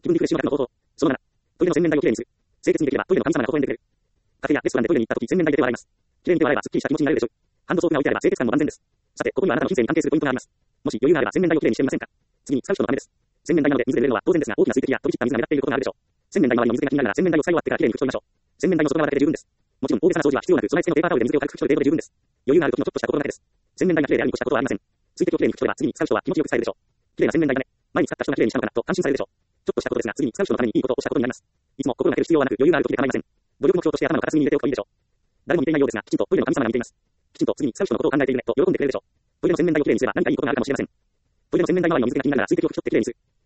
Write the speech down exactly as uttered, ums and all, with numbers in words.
気分リフレッシュの方法。そのなな、トイレの洗面台をきれいにする。清潔にできればトイレの神様が微笑んでくれる。カフェやレストランでトイレに行った時、洗面台で手を洗います。きれいに手を洗えばすっきりした気持ちになれるでしょう。ハンドソープが置いてあれば清潔感も万全です。さて、ここにはあなたの人生に関係するポイントがあります。もし余裕があれば洗面台をきれいにしてみませんか。次に使う人のためです。洗面台などで水で濡れるのは当然ですが、大きな水滴や飛び散った水が目立っていることがあるでしょう。洗面台周りの水気が気になるなら洗面台を使い終わってからきれいに拭き取りましょう。洗面台の外側だけで十分です。もちろん大げさな掃除は必要なく、備え付けのペーパータオルで水気を軽く拭き取る程度で十分です。余裕がある時のちょっとしたことだけです。洗面台がきれいであるに越したことはありません。水滴をきれいに拭き取れば次に使う人は気持ちよく使えるでしょう。きれいな洗面台だね。前に使った人がきれいにしたのかなと感心されるでしょう。ちょっとしたことですが、次に使う人のためにいいことをしたことになります。いつも心がける必要はなく、余裕がある時で構いません。努力目標として頭の片隅に入れておくといいでしょう。誰も見ていないようですが、きちんとトイレの神様が見ています。きちんと次に使う人のことを考えているねと喜んでくれるでしょう。トイレの洗面台をきれいにすれば何かいいことがあるかもしれません。トイレの洗面台周りの水気が気になるなら水滴を拭き取ってきれいにする。